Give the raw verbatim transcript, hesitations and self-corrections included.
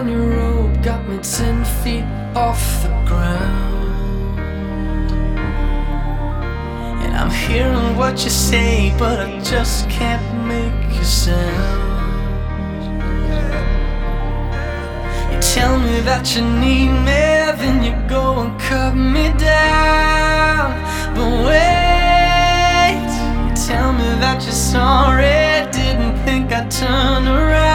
down your road got me ten feet off the ground. And I'm hearing what you say, but I just can't make a sound. You tell me that you need me, then you go and cut me down. But wait, you tell me that you're sorry, didn't think I'd turn around.